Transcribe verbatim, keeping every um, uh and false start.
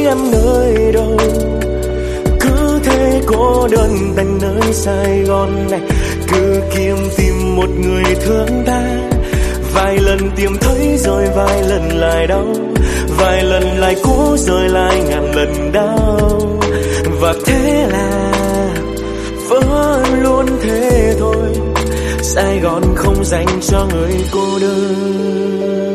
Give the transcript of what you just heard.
em nơi đâu. Cứ thế cô đơn đành nơi Sài Gòn này, cứ kiếm tìm một người thương ta. Vài lần tìm thấy rồi vài lần lại đau, vài lần lại cố rồi lại ngàn lần đau. Và thế là vẫn luôn thế thôi, Sài Gòn không dành cho người cô đơn.